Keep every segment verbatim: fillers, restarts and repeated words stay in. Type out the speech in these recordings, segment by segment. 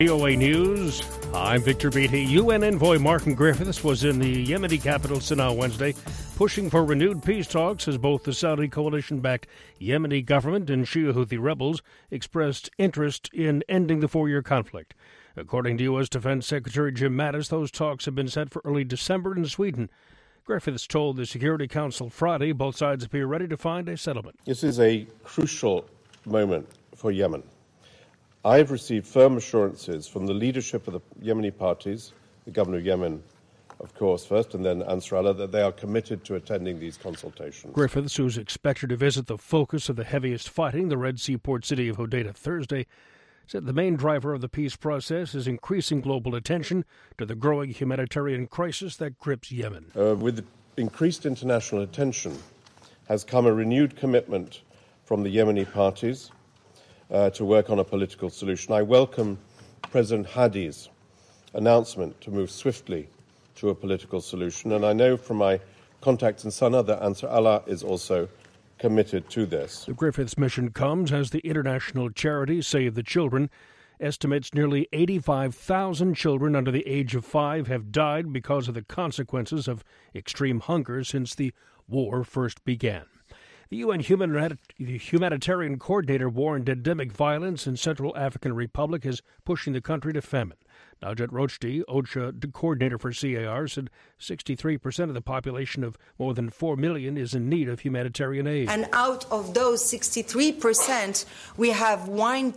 V O A News, I'm Victor Beatty. U N envoy Martin Griffiths was in the Yemeni capital Sana'a Wednesday, pushing for renewed peace talks as both the Saudi coalition-backed Yemeni government and Shia Houthi rebels expressed interest in ending the four-year conflict. According to U S. Defense Secretary Jim Mattis, those talks have been set for early December in Sweden. Griffiths told the Security Council Friday both sides appear ready to find a settlement. This is a crucial moment for Yemen. I have received firm assurances from the leadership of the Yemeni parties, the governor of Yemen, of course, first, and then Ansarallah, that they are committed to attending these consultations. Griffiths, who's expected to visit the focus of the heaviest fighting, the Red Sea port city of Hodeidah, Thursday, said the main driver of the peace process is increasing global attention to the growing humanitarian crisis that grips Yemen. Uh, with increased international attention has come a renewed commitment from the Yemeni parties Uh, to work on a political solution. I welcome President Hadi's announcement to move swiftly to a political solution, and I know from my contacts in Sana'a that Ansarallah is also committed to this. The Griffiths mission comes as the international charity Save the Children estimates nearly eighty-five thousand children under the age of five have died because of the consequences of extreme hunger since the war first began. The U N Humanitarian Coordinator warned endemic violence in Central African Republic is pushing the country to famine. Najat Rochdi, OCHA coordinator for C A R, said sixty-three percent of the population of more than four million is in need of humanitarian aid. And out of those sixty-three percent, we have one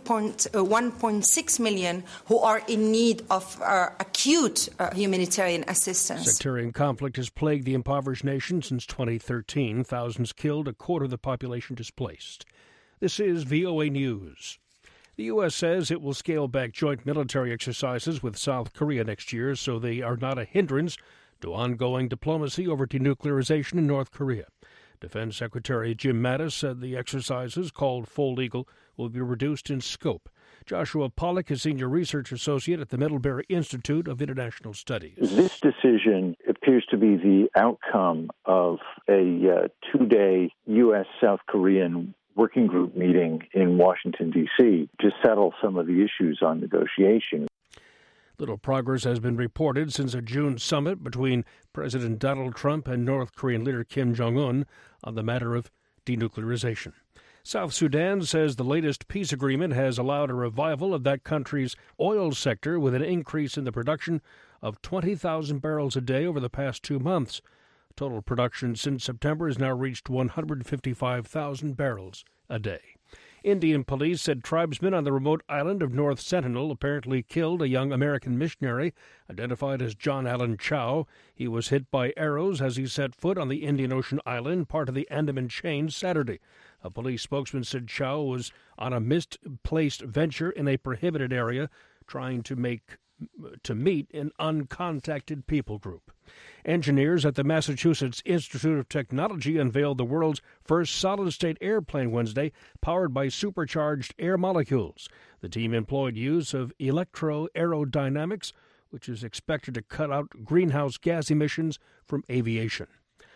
point six million who are in need of uh, acute uh, humanitarian assistance. Sectarian conflict has plagued the impoverished nation since twenty thirteen. Thousands killed, a quarter of the population displaced. This is V O A News. The U S says it will scale back joint military exercises with South Korea next year so they are not a hindrance to ongoing diplomacy over denuclearization in North Korea. Defense Secretary Jim Mattis said the exercises, called Fold Eagle, will be reduced in scope. Joshua Pollack is Senior Research Associate at the Middlebury Institute of International Studies. This decision appears to be the outcome of a uh, two-day U S South Korean working group meeting in Washington, D C to settle some of the issues on negotiation. Little progress has been reported since a June summit between President Donald Trump and North Korean leader Kim Jong-un on the matter of denuclearization. South Sudan says the latest peace agreement has allowed a revival of that country's oil sector with an increase in the production of twenty thousand barrels a day over the past two months. Total production since September has now reached one hundred fifty-five thousand barrels a day. Indian police said tribesmen on the remote island of North Sentinel apparently killed a young American missionary identified as John Allen Chow. He was hit by arrows as he set foot on the Indian Ocean island, part of the Andaman Chain, Saturday. A police spokesman said Chow was on a misplaced venture in a prohibited area, trying to make to meet an uncontacted people group. Engineers at the Massachusetts Institute of Technology unveiled the world's first solid-state airplane Wednesday, powered by supercharged air molecules. The team employed use of electroaerodynamics, which is expected to cut out greenhouse gas emissions from aviation.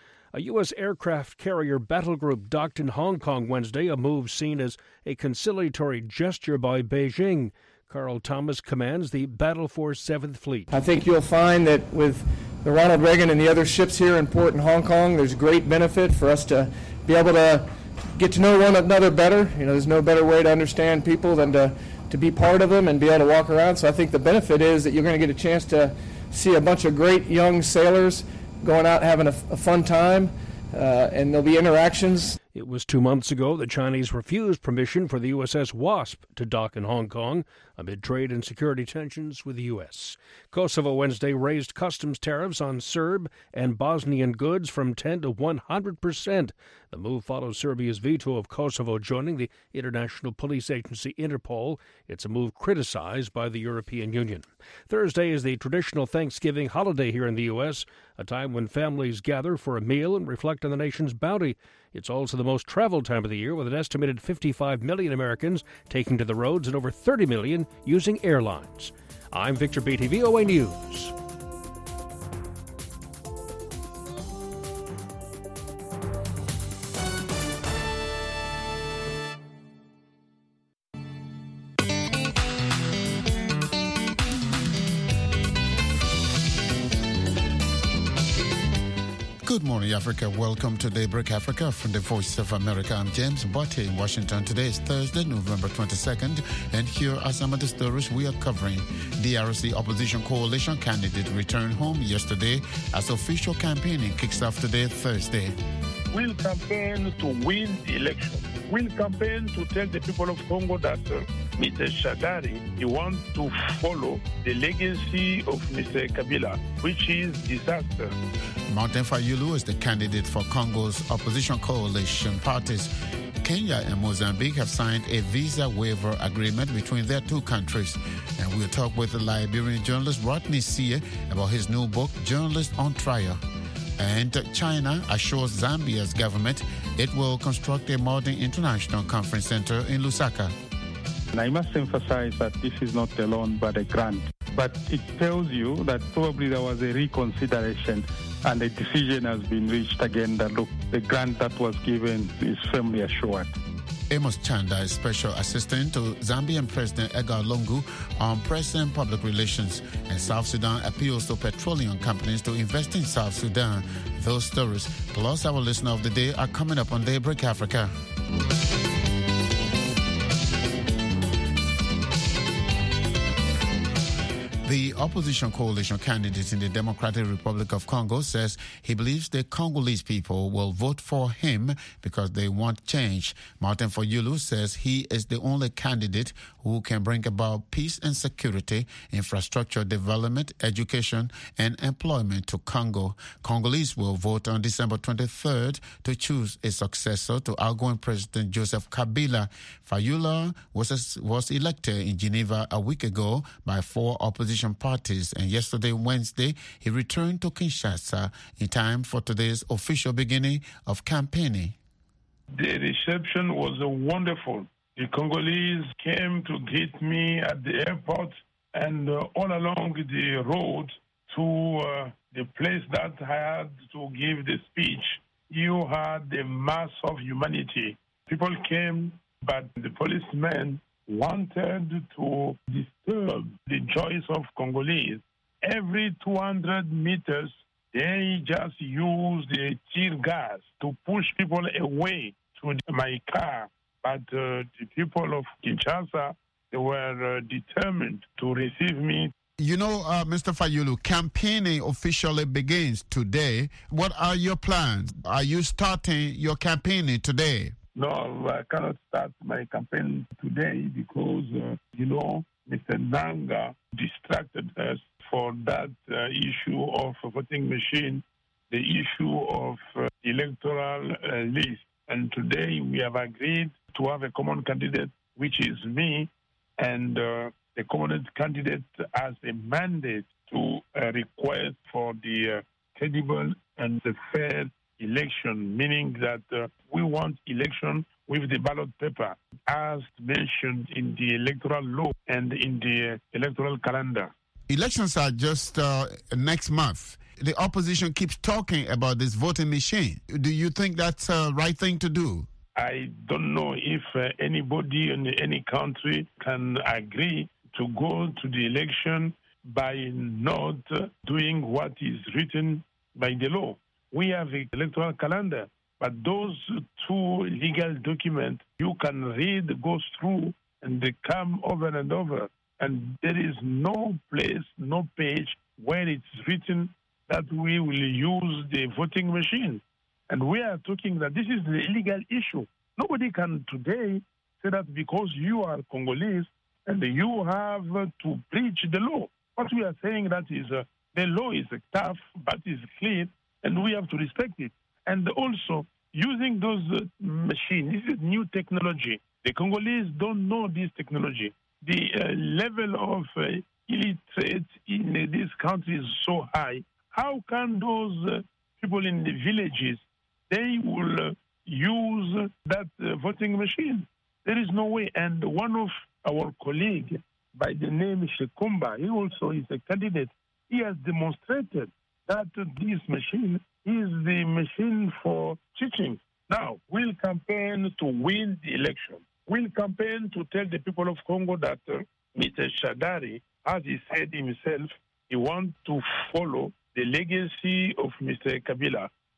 A U S aircraft carrier battle group docked in Hong Kong Wednesday, a move seen as a conciliatory gesture by Beijing. Carl Thomas commands the Battle Force seventh Fleet. I think you'll find that with the Ronald Reagan and the other ships here in port in Hong Kong, there's great benefit for us to be able to get to know one another better. You know, there's no better way to understand people than to, to be part of them and be able to walk around. So I think the benefit is that you're going to get a chance to see a bunch of great young sailors going out having a, a fun time, uh, and there'll be interactions. It was two months ago the Chinese refused permission for the U S S Wasp to dock in Hong Kong amid trade and security tensions with the U S. Kosovo Wednesday raised customs tariffs on Serb and Bosnian goods from ten to one hundred percent. The move follows Serbia's veto of Kosovo joining the international police agency Interpol. It's a move criticized by the European Union. Thursday is the traditional Thanksgiving holiday here in the U S, a time when families gather for a meal and reflect on the nation's bounty. It's also the most traveled time of the year, with an estimated fifty-five million Americans taking to the roads and over thirty million using airlines. I'm Victor Beatty, V O A News. Good morning, Africa. Welcome to Daybreak Africa from the Voice of America. I'm James Botte in Washington. Today is Thursday, November twenty-second, and here are some of the stories we are covering. D R C opposition coalition candidate returned home yesterday as official campaigning kicks off today, Thursday. We'll campaign to win the election. We'll campaign to tell the people of Congo that uh, Mister Shadari, he wants to follow the legacy of Mister Kabila, which is disaster. Martin Fayulu is the candidate for Congo's opposition coalition parties. Kenya and Mozambique have signed a visa waiver agreement between their two countries. And we'll talk with the Liberian journalist Rodney Sie about his new book, Journalist on Trial. And China assures Zambia's government it will construct a modern international conference center in Lusaka. And I must emphasize that this is not a loan but a grant. But it tells you that probably there was a reconsideration and a decision has been reached again that, look, the grant that was given is firmly assured. Amos Chanda is Special Assistant to Zambian President Edgar Lungu on Press and Public Relations. And South Sudan appeals to petroleum companies to invest in South Sudan. Those stories, plus our listener of the day, are coming up on Daybreak Africa. The opposition coalition candidate in the Democratic Republic of Congo says he believes the Congolese people will vote for him because they want change. Martin Fayulu says he is the only candidate who can bring about peace and security, infrastructure development, education, and employment to Congo. Congolese will vote on December twenty-third to choose a successor to outgoing President Joseph Kabila. Fayulu was, was elected in Geneva a week ago by four opposition parties, and yesterday, Wednesday, he returned to Kinshasa in time for today's official beginning of campaigning. The reception was wonderful. The Congolese came to greet me at the airport and uh, all along the road to uh, the place that I had to give the speech. You had the mass of humanity. People came, but the policemen wanted to disturb the joys of Congolese. Every two hundred meters, they just used the tear gas to push people away to my car. But uh, the people of Kinshasa, they were uh, determined to receive me. You know, uh, Mister Fayulu, campaigning officially begins today. What are your plans? Are you starting your campaigning today? No, I cannot start my campaign today because, uh, you know, Mister Nanga distracted us for that uh, issue of a voting machine, the issue of uh, electoral uh, list. And today we have agreed to have a common candidate, which is me, and uh, the common candidate has a mandate to uh, request for the uh, credible and the fair election, meaning that uh, we want election with the ballot paper, as mentioned in the electoral law and in the uh, electoral calendar. Elections are just uh, next month. The opposition keeps talking about this voting machine. Do you think that's the right thing to do? I don't know if uh, anybody in any country can agree to go to the election by not uh, doing what is written by the law. We have an electoral calendar, but those two legal documents you can read, go through, and they come over and over. And there is no place, no page where it's written that we will use the voting machine. And we are talking that this is the legal issue. Nobody can today say that because you are Congolese and you have to preach the law. What we are saying that is uh, the law is tough, but is clear, and we have to respect it. And also, using those uh, machines, this is new technology. The Congolese don't know this technology. The uh, level of uh, illiterate in uh, this country is so high. How can those uh, people in the villages, they will uh, use that uh, voting machine? There is no way. And one of our colleagues, by the name Shekumba, he also is a candidate. He has demonstrated that this machine is the machine for cheating. Now, we'll campaign to win the election. We'll campaign to tell the people of Congo that uh, Mister Shadari, as he said himself, he wants to follow the legacy of Mister Kabila,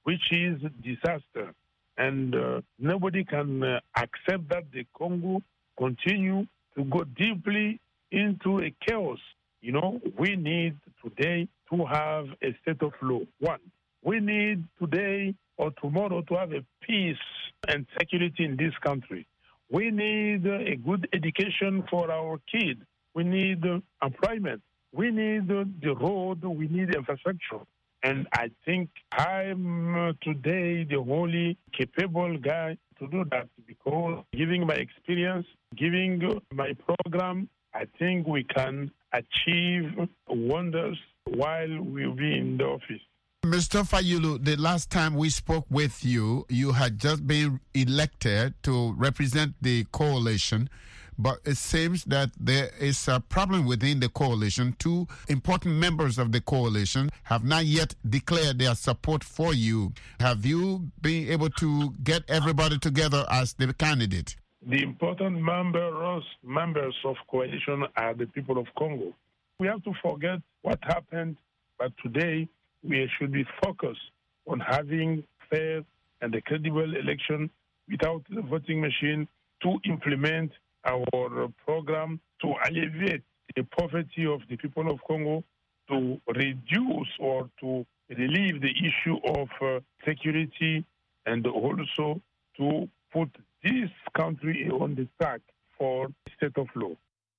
which is disaster. And uh, nobody can uh, accept that the Congo continue to go deeply into a chaos. You know, we need today to have a state of law. One, we need today or tomorrow to have a peace and security in this country. We need uh, a good education for our kids. We need uh, employment. We need uh, the road. We need infrastructure. And I think I'm uh, today the only capable guy to do that, because giving my experience, giving uh, my program, I think we can achieve wonders while we'll be in the office. Mister Fayulu, the last time we spoke with you, you had just been elected to represent the coalition, but it seems that there is a problem within the coalition. Two important members of the coalition have not yet declared their support for you. Have you been able to get everybody together as the candidate? The important members, members of coalition are the people of Congo. We have to forget what happened, but today we should be focused on having fair and a credible election without the voting machine to implement our program to alleviate the poverty of the people of Congo, to reduce or to relieve the issue of uh, security, and also to put this country on the track for state of law.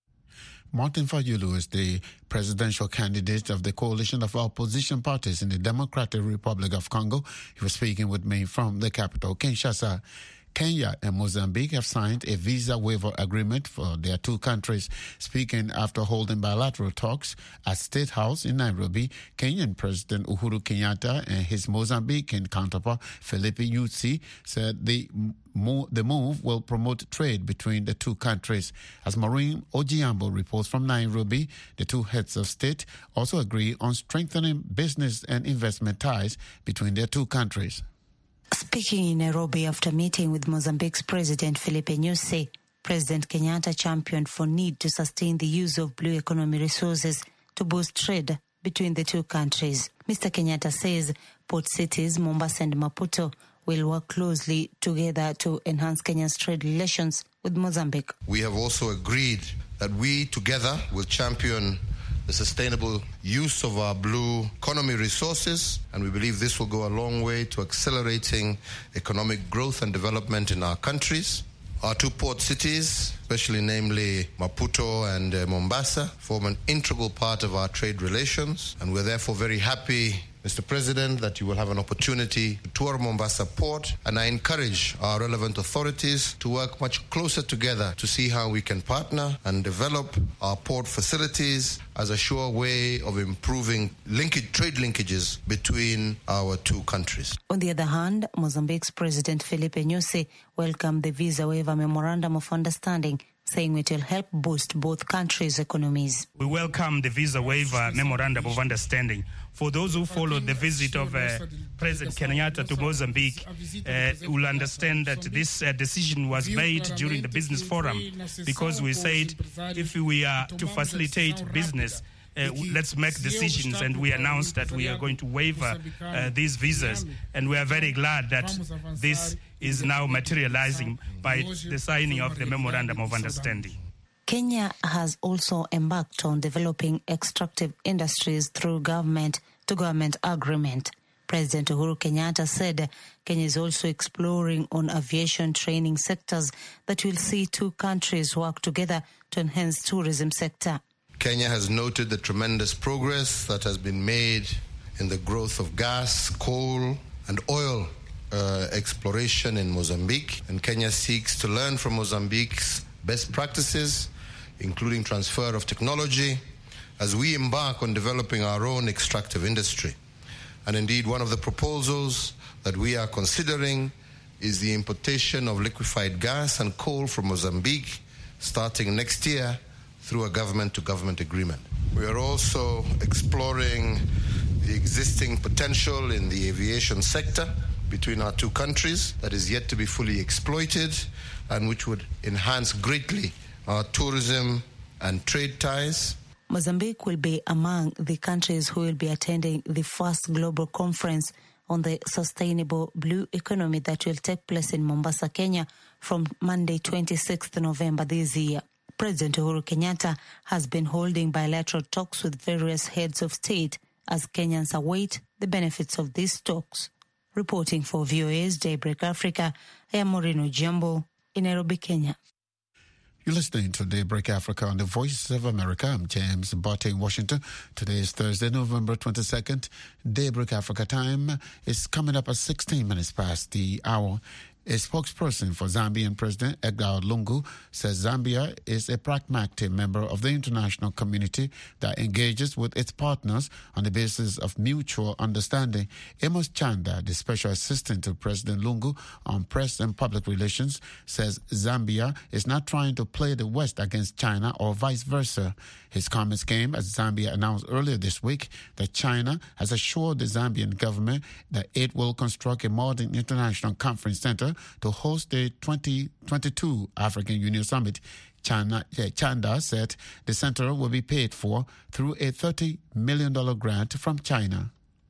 Martin Fayulu is the presidential candidate of the coalition of opposition parties in the Democratic Republic of Congo. He was speaking with me from the capital, Kinshasa. Kenya and Mozambique have signed a visa waiver agreement for their two countries. Speaking after holding bilateral talks at State House in Nairobi, Kenyan President Uhuru Kenyatta and his Mozambican counterpart Filipe Nyusi said the mo- the move will promote trade between the two countries. As Maureen Ojiambo reports from Nairobi, the two heads of state also agree on strengthening business and investment ties between their two countries. Speaking in Nairobi after meeting with Mozambique's President Filipe Nyusi, President Kenyatta championed for need to sustain the use of blue economy resources to boost trade between the two countries. Mister Kenyatta says port cities Mombasa and Maputo will work closely together to enhance Kenya's trade relations with Mozambique. We have also agreed that we together will champion the sustainable use of our blue economy resources, and we believe this will go a long way to accelerating economic growth and development in our countries. Our two port cities, especially namely Maputo and uh, Mombasa, form an integral part of our trade relations, and we're therefore very happy, Mister President, that you will have an opportunity to tour Mombasa Port, and I encourage our relevant authorities to work much closer together to see how we can partner and develop our port facilities as a sure way of improving linkage, trade linkages between our two countries. On the other hand, Mozambique's President Filipe Nyusi welcomed the visa waiver memorandum of understanding, saying it will help boost both countries' economies. We welcome the visa waiver memorandum of understanding. For those who followed the visit of uh, President Kenyatta to Mozambique, uh, will understand that this uh, decision was made during the business forum, because we said if we are to facilitate business, Uh, let's make decisions, and we announced that we are going to waiver uh, these visas, and we are very glad that this is now materializing by the signing of the Memorandum of Understanding. Kenya has also embarked on developing extractive industries through government-to-government agreement. President Uhuru Kenyatta said Kenya is also exploring on aviation training sectors that will see two countries work together to enhance tourism sector. Kenya has noted the tremendous progress that has been made in the growth of gas, coal, and oil uh, exploration in Mozambique. And Kenya seeks to learn from Mozambique's best practices, including transfer of technology, as we embark on developing our own extractive industry. And indeed, one of the proposals that we are considering is the importation of liquefied gas and coal from Mozambique starting next year through a government-to-government agreement. We are also exploring the existing potential in the aviation sector between our two countries that is yet to be fully exploited, and which would enhance greatly our tourism and trade ties. Mozambique will be among the countries who will be attending the first global conference on the Sustainable Blue Economy that will take place in Mombasa, Kenya from Monday, twenty-sixth November this year. President Uhuru Kenyatta has been holding bilateral talks with various heads of state as Kenyans await the benefits of these talks. Reporting for V O A's Daybreak Africa, I am Moreno Jambo in Nairobi, Kenya. You're listening to Daybreak Africa on the Voice of America. I'm James Botte in Washington. Today is Thursday, November twenty-second. Daybreak Africa time is coming up at sixteen minutes past the hour. A spokesperson for Zambian President Edgar Lungu says Zambia is a pragmatic member of the international community that engages with its partners on the basis of mutual understanding. Amos Chanda, the special assistant to President Lungu on press and public relations, says Zambia is not trying to play the West against China or vice versa. His comments came as Zambia announced earlier this week that China has assured the Zambian government that it will construct a modern international conference center to host the twenty twenty-two African Union Summit. China, Chanda said the center will be paid for through a thirty million dollars grant from China.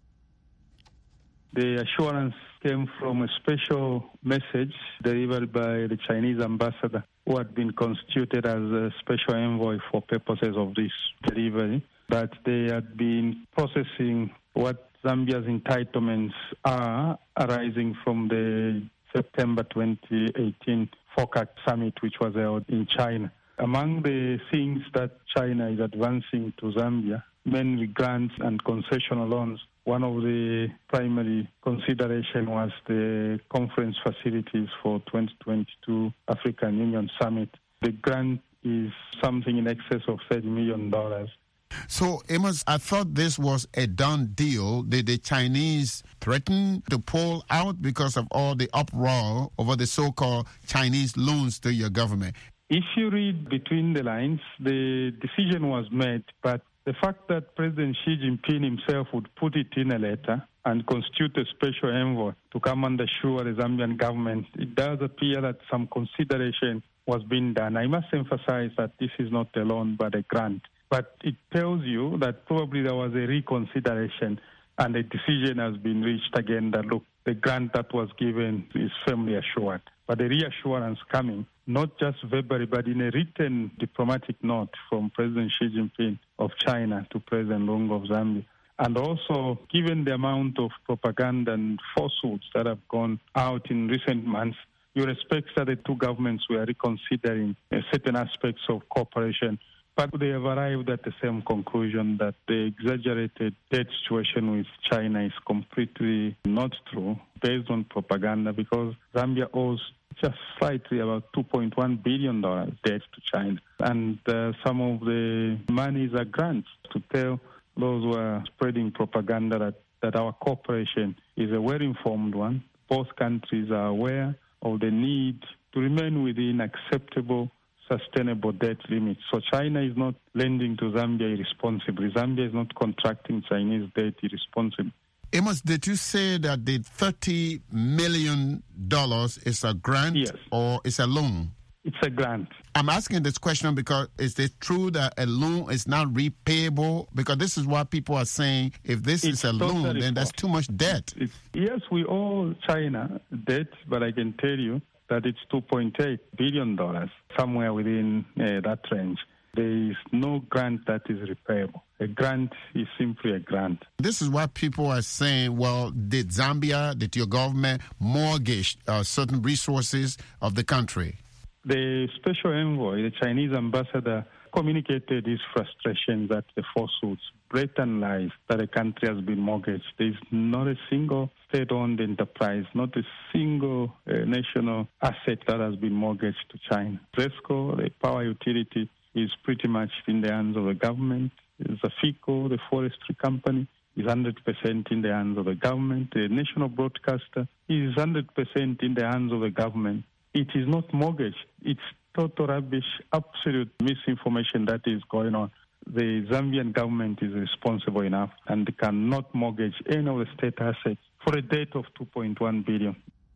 The assurance came from a special message delivered by the Chinese ambassador, who had been constituted as a special envoy for purposes of this delivery, that they had been processing what Zambia's entitlements are arising from the September twenty eighteen FOCAC summit, which was held in China. Among the things that China is advancing to Zambia, mainly grants and concessional loans, one of the primary consideration was the conference facilities for twenty twenty-two African Union Summit. The grant is something in excess of thirty million dollars. So, Amos, I thought this was a done deal. Did the Chinese threaten to pull out because of all the uproar over the so-called Chinese loans to your government? If you read between the lines, the decision was made, but the fact that President Xi Jinping himself would put it in a letter and constitute a special envoy to come and assure the Zambian government, it does appear that some consideration was being done. I must emphasize that this is not a loan but a grant. But it tells you that probably there was a reconsideration and a decision has been reached again that, look, the grant that was given is firmly assured. But the reassurance coming, not just verbally, but in a written diplomatic note from President Xi Jinping of China to President Lungu of Zambia. And also, given the amount of propaganda and falsehoods that have gone out in recent months, you respect that the two governments were reconsidering uh, certain aspects of cooperation. But they have arrived at the same conclusion that the exaggerated debt situation with China is completely not true, based on propaganda, because Zambia owes just slightly about two point one billion dollars debt to China. And uh, some of the monies are grants to tell those who are spreading propaganda that, that our cooperation is a well-informed one. Both countries are aware of the need to remain within acceptable sustainable debt limits. So China is not lending to Zambia irresponsibly. Zambia is not contracting Chinese debt irresponsibly. Amos, did you say that the thirty million dollars is a grant yes. or is a loan? It's a grant. I'm asking this question because is it true that a loan is not repayable? Because this is what people are saying. If this it's is a loan, then false. That's too much debt. It's, yes, we owe China debt, but I can tell you that it's two point eight billion dollars, somewhere within uh, that range. There is no grant that is repayable. A grant is simply a grant. This is what people are saying, well, did Zambia, did your government mortgage uh, certain resources of the country? The special envoy, the Chinese ambassador, communicated his frustrations at the falsehoods, blatant lies that the country has been mortgaged. There is not a single state-owned enterprise, not a single uh, national asset that has been mortgaged to China. ZESCO, the power utility, is pretty much in the hands of the government. Zafico, the forestry company, is one hundred percent in the hands of the government. The national broadcaster is one hundred percent in the hands of the government. It is not mortgaged. It's total rubbish, absolute misinformation that is going on. The Zambian government is responsible enough and cannot mortgage any of the state assets for a debt of two point one billion dollars.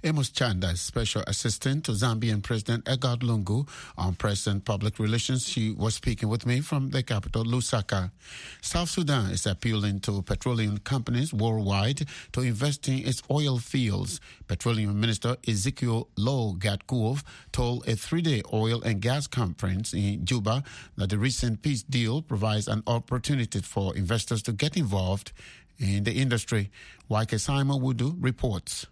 Amos Chanda is Special Assistant to Zambian President Edgar Lungu on Press and Public Relations. She was speaking with me from the capital, Lusaka. South Sudan is appealing to petroleum companies worldwide to invest in its oil fields. Petroleum Minister Ezekiel Low Gatkuov told a three-day oil and gas conference in Juba that the recent peace deal provides an opportunity for investors to get involved in the industry. Waike Simon Wudu reports.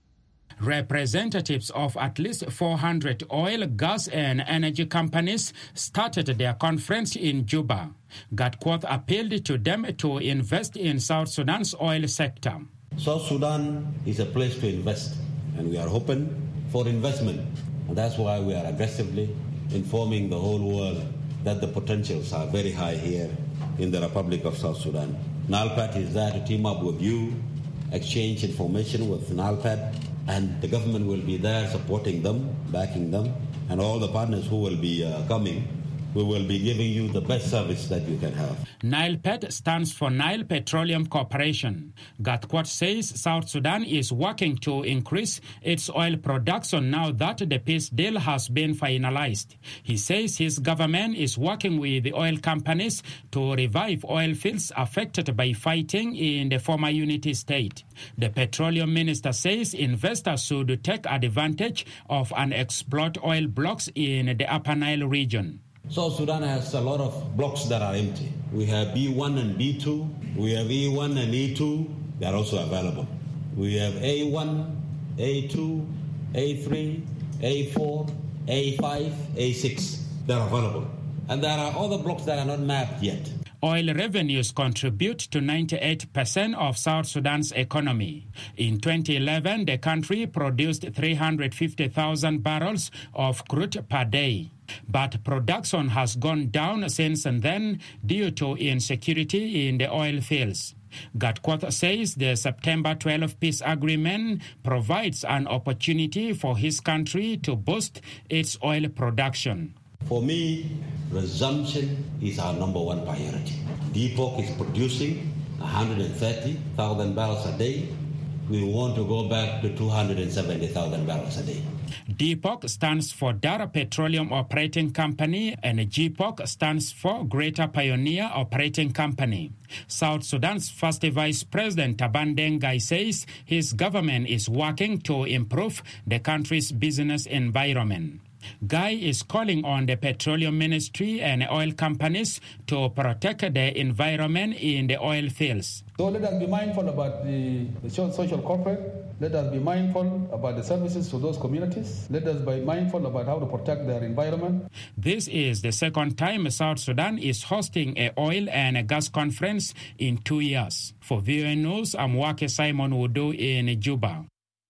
Representatives of at least four hundred oil, gas and energy companies started their conference in Juba. Gatkuoth appealed to them to invest in South Sudan's oil sector. South Sudan is a place to invest, and we are open for investment. And that's why we are aggressively informing the whole world that the potentials are very high here in the Republic of South Sudan. NALPAD is there to team up with you, exchange information with NALPAD, and the government will be there supporting them, backing them, and all the partners who will be uh, coming. We will be giving you the best service that you can have. NILPED stands for Nile Petroleum Corporation. Gatkuoth says South Sudan is working to increase its oil production now that the peace deal has been finalized. He says his government is working with the oil companies to revive oil fields affected by fighting in the former Unity State. The petroleum minister says investors should take advantage of unexplored oil blocks in the Upper Nile region. South Sudan has a lot of blocks that are empty. We have B one and B two. We have E one and E two. They are also available. We have A one, A two, A three, A four, A five, A six. They are available. And there are other blocks that are not mapped yet. Oil revenues contribute to ninety-eight percent of South Sudan's economy. In twenty eleven, the country produced three hundred fifty thousand barrels of crude per day. But production has gone down since then due to insecurity in the oil fields. Gatkuoth says the September twelfth peace agreement provides an opportunity for his country to boost its oil production. For me, resumption is our number one priority. D P O C is producing one hundred thirty thousand barrels a day. We want to go back to two hundred seventy thousand barrels a day. D P O C stands for Dara Petroleum Operating Company and G P O C stands for Greater Pioneer Operating Company. South Sudan's first Vice President Taban Dengai says his government is working to improve the country's business environment. Guy is calling on the petroleum ministry and oil companies to protect the environment in the oil fields. So let us be mindful about the, the social corporate. Let us be mindful about the services to those communities. Let us be mindful about how to protect their environment. This is the second time South Sudan is hosting an oil and a gas conference in two years. For V O A News, I'm Wake Simon Wudu in Juba.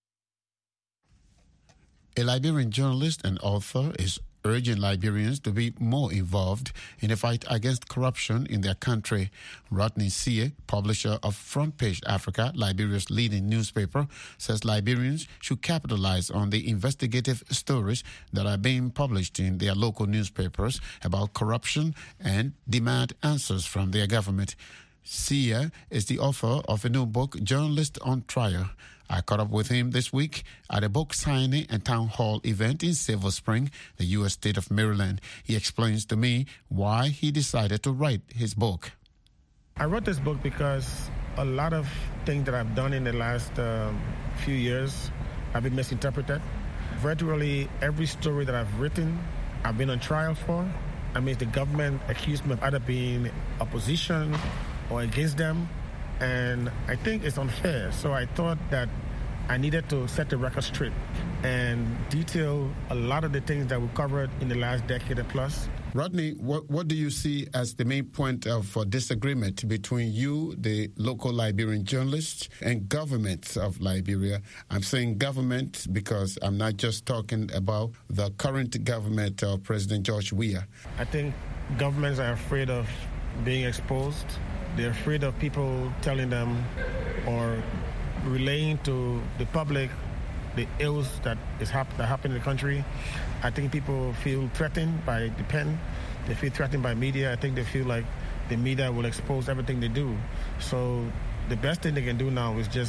A Liberian journalist and author is urging Liberians to be more involved in the fight against corruption in their country. Rodney Sie, publisher of Front Page Africa, Liberia's leading newspaper, says Liberians should capitalize on the investigative stories that are being published in their local newspapers about corruption and demand answers from their government. Sie is the author of a new book, Journalist on Trial. I caught up with him this week at a book signing and town hall event in Silver Spring, the U S state of Maryland. He explains to me why he decided to write his book. I wrote this book because a lot of things that I've done in the last um, few years have been misinterpreted. Virtually every story that I've written, I've been on trial for. I mean, the government accused me of either being opposition or against them. And I think it's unfair. So I thought that I needed to set the record straight and detail a lot of the things that we covered in the last decade and plus. Rodney, what, what do you see as the main point of uh, disagreement between you, the local Liberian journalists, and governments of Liberia? I'm saying government because I'm not just talking about the current government of President George Weah. I think governments are afraid of being exposed. They're afraid of people telling them or relaying to the public the ills that is hap- that happen in the country. I think people feel threatened by the pen. They feel threatened by media. I think they feel like the media will expose everything they do. So the best thing they can do now is just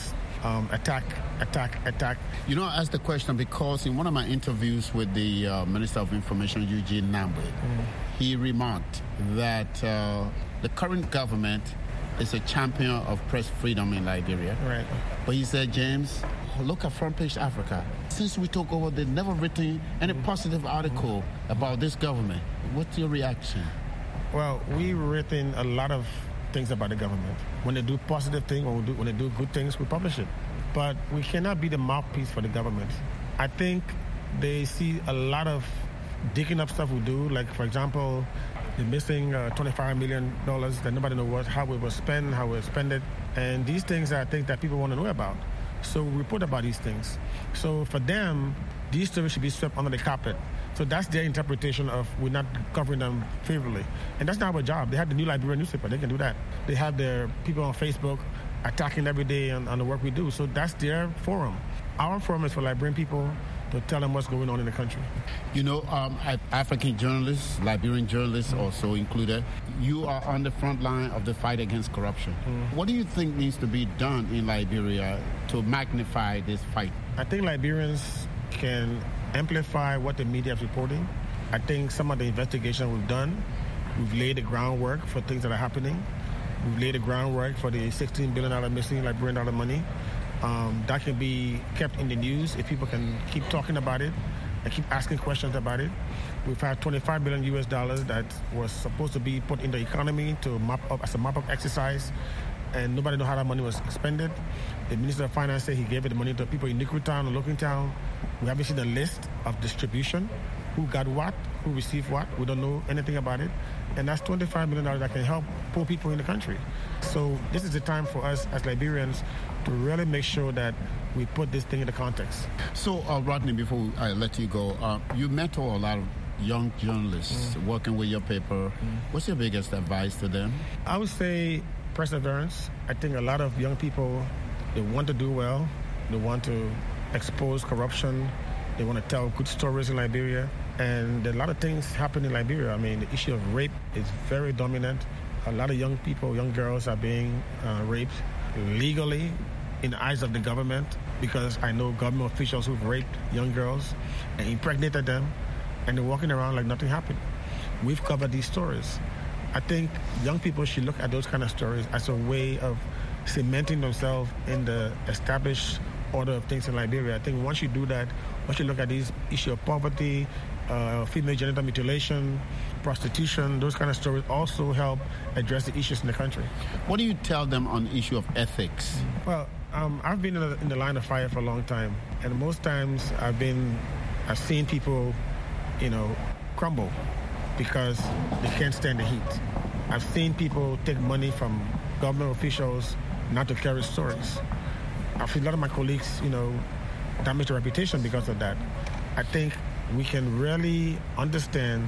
um, attack, attack, attack. You know, I asked the question because in one of my interviews with the uh, Minister of Information, Eugene Nambwe, mm. he remarked that uh, the current government is a champion of press freedom in Liberia. Right. But he said, James, look at Front Page Africa. Since we took over, they've never written any positive article about this government. What's your reaction? Well, we've written a lot of things about the government. When they do positive things, when, we do, when they do good things, we publish it. But we cannot be the mouthpiece for the government. I think they see a lot of digging up stuff we do, like, for example, the missing uh, twenty-five million dollars that nobody knows what, how it was spent, how it was spent. And these things I think that people want to know about. So we report about these things. So for them, these stories should be swept under the carpet. So that's their interpretation of we're not covering them favorably. And that's not our job. They have the New Liberian newspaper. They can do that. They have their people on Facebook attacking every day on, on the work we do. So that's their forum. Our forum is for Liberian people to tell them what's going on in the country. You know, um, African journalists, Liberian journalists mm-hmm. also included, you are on the front line of the fight against corruption. Mm-hmm. What do you think needs to be done in Liberia to magnify this fight? I think Liberians can amplify what the media is reporting. I think some of the investigation we've done, we've laid the groundwork for things that are happening. We've laid the groundwork for the sixteen billion dollars missing Liberian dollar money. Um, that can be kept in the news if people can keep talking about it and keep asking questions about it. We've had twenty-five billion U S dollars that was supposed to be put in the economy to map up as a map-up exercise, and nobody knew how that money was expended. The Minister of Finance said he gave it the money to people in Nikutown and Lokintown. We haven't seen the list of distribution, who got what, who received what. We don't know anything about it. And that's twenty-five million dollars that can help poor people in the country. So this is the time for us as Liberians to really make sure that we put this thing into context. So, uh, Rodney, before I let you go, uh, you mentor a lot of young journalists mm. working with your paper. Mm. What's your biggest advice to them? I would say perseverance. I think a lot of young people, they want to do well. They want to expose corruption. They want to tell good stories in Liberia. And a lot of things happen in Liberia. I mean, the issue of rape is very dominant. A lot of young people, young girls are being uh, raped legally in the eyes of the government, because I know government officials who've raped young girls and impregnated them, and they're walking around like nothing happened. We've covered these stories. I think young people should look at those kind of stories as a way of cementing themselves in the established order of things in Liberia. I think once you do that, once you look at these issues of poverty, uh, female genital mutilation, prostitution, those kind of stories also help address the issues in the country. What do you tell them on the issue of ethics? Well, um, I've been in the, in the line of fire for a long time, and most times I've been, I've seen people, you know, crumble because they can't stand the heat. I've seen people take money from government officials not to carry stories. I've seen a lot of my colleagues, you know, damage their reputation because of that. I think we can really understand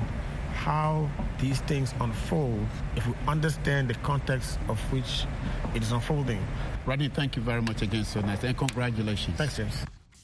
how these things unfold if we understand the context of which it is unfolding. Rodney, thank you very much again so nice, and congratulations. Thanks, James.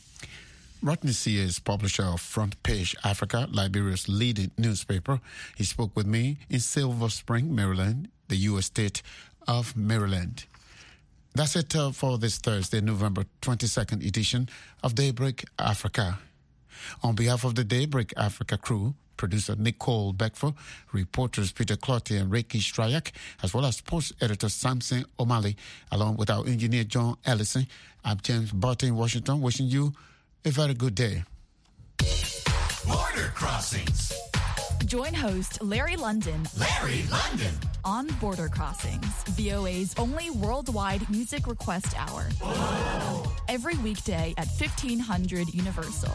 Rodney Sia is publisher of Front Page Africa, Liberia's leading newspaper. He spoke with me in Silver Spring, Maryland, the U S state of Maryland. That's it uh, for this Thursday, November twenty-second edition of Daybreak Africa. On behalf of the Daybreak Africa crew, producer Nicole Beckford, reporters Peter Cloutier and Reiki Strayak, as well as sports editor Samson O'Malley, along with our engineer John Ellison, I'm James Barton in Washington, wishing you a very good day. Border Crossings. Join host Larry London. Larry London. On Border Crossings, V O A's only worldwide music request hour. Whoa. Every weekday at fifteen hundred Universal.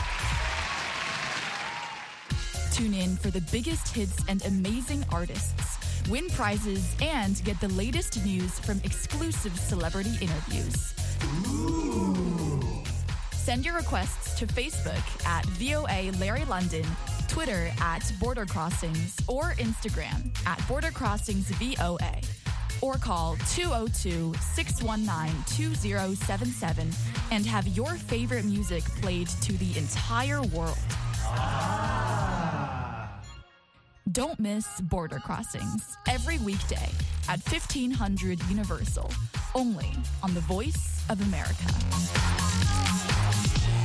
Tune in for the biggest hits and amazing artists, win prizes, and get the latest news from exclusive celebrity interviews. Ooh. Send your requests to Facebook at V O A Larry London, Twitter at Border Crossings, or Instagram at Border Crossings V O A. Or call two oh two, six one nine, two oh seven seven and have your favorite music played to the entire world. Ah. Don't miss Border Crossings every weekday at fifteen hundred Universal, only on the Voice of America.